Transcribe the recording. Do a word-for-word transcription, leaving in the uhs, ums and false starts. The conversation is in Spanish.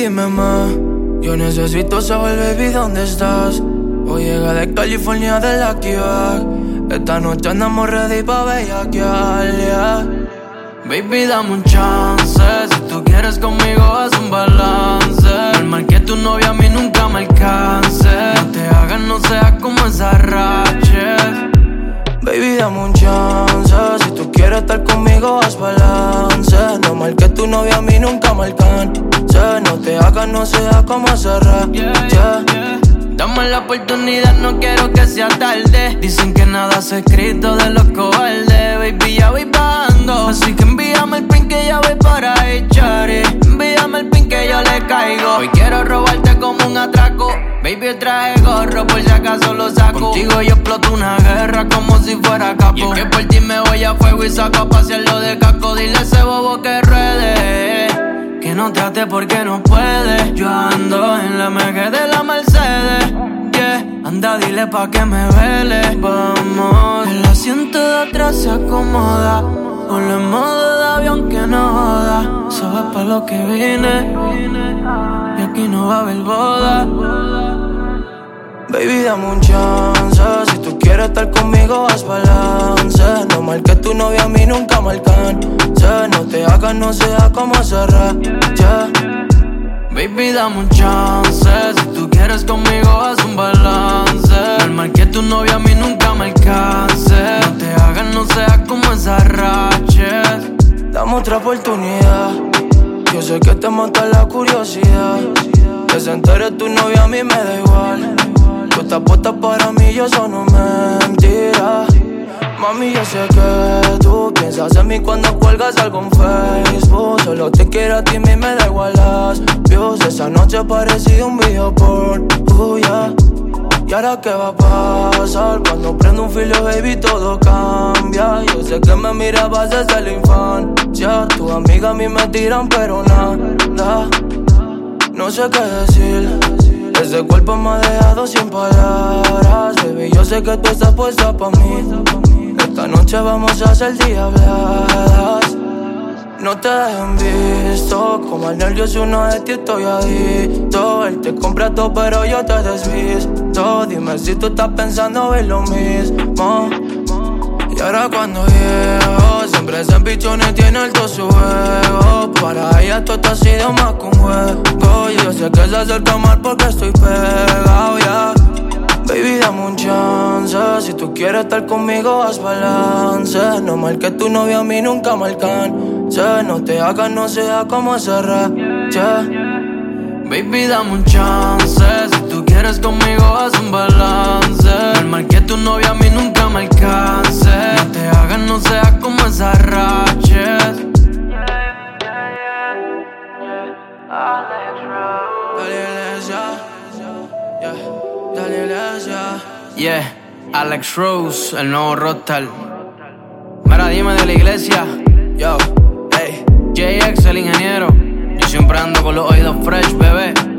dime más. Yo necesito saber, baby, ¿dónde estás? Hoy llegué de California, de la Kivac. Esta noche andamos ready pa' bellaquear, yeah. Baby, dame un chance. Si tú quieres conmigo, haz un balance. Normal que tu novia a mí nunca me alcance. No te hagas, no seas como esas raches. Baby, dame un chance. Si tú quieres estar conmigo, haz balance. Normal que tu novia a mí nunca me alcance. No te hagas, no seas como esa rache, yeah, yeah, yeah. Dame la oportunidad, no quiero que sea tarde. Dicen que nada se ha escrito de los cobardes. Baby, ya voy bajando, así que envíame el pin que ya voy para echar. Envíame el pin que yo le caigo. Hoy quiero robarte como un atraco. Baby, traje gorro por si acaso lo saco. Contigo yo exploto una guerra como si fuera capo. Y es que por ti me voy a fuego y saco a pasearlo de casco. Dile a ese bobo que ruede, que no trate porque no puede. Yo ando en la Mercedes de la Mercedes, yeah. Anda, dile pa' que me vele. Vamos, el asiento de atrás se acomoda. Con el modo de avión que no joda. Sabes pa' lo que vine, y aquí no va a haber boda. Baby, dame un chance. Si tú quieres estar conmigo, haz balance. No mal que tu novia a mí nunca me alcance. No te hagas, no seas como esa racha. Baby, dame un chance. Si tú quieres conmigo, haz un balance. Normal que tu novia a mí nunca me alcance. No te hagas, no seas como esas raches. Dame otra oportunidad. Yo sé que te mata la curiosidad. Que se entere tu novia, a mí me da igual. Tú estás puesta para mí, yo eso no mentira. Mami, yo sé que tú piensas en mí cuando cuelgas algo en Facebook. Solo te quiero a ti, a mí me da igual las views. Esa noche parecía un video porn, uh, yeah. ¿Y ahora qué va a pasar? Cuando prendo un filo, baby, todo cambia. Yo sé que me mirabas desde la infancia. Tus amigas a mí me tiran, pero nada. No sé qué decir. Ese cuerpo me ha dejado sin palabras. Baby, yo sé que tú estás puesta pa' mí. Esta noche vamos a hacer diabladas. No te dejen visto. Como el nervioso uno de ti estoy adicto. Él te compra todo pero yo te desvisto. Dime si tú estás pensando en lo mismo. Y ahora cuando llego, siempre se empichona y tiene alto su ego. Para ella todo ha sido más que un juego. Yo sé que se acerca mal porque estoy pegado, ya. Baby, dame un chance. Si tú quieres estar conmigo, haz balance. No mal que tu novia a mí nunca me alcance. No te hagas, no seas como esa racha. Baby, dame un chance. Si tú quieres conmigo, haz un balance. Normal que tu novia a mí nunca me alcance. No te hagas, no seas como esas raches. Dale, let's ya. Yeah, Alex Rose, el nuevo Rockstar. Mira, dime de la iglesia. Yo, hey, J X, el ingeniero. Yo siempre ando con los oídos fresh, bebé.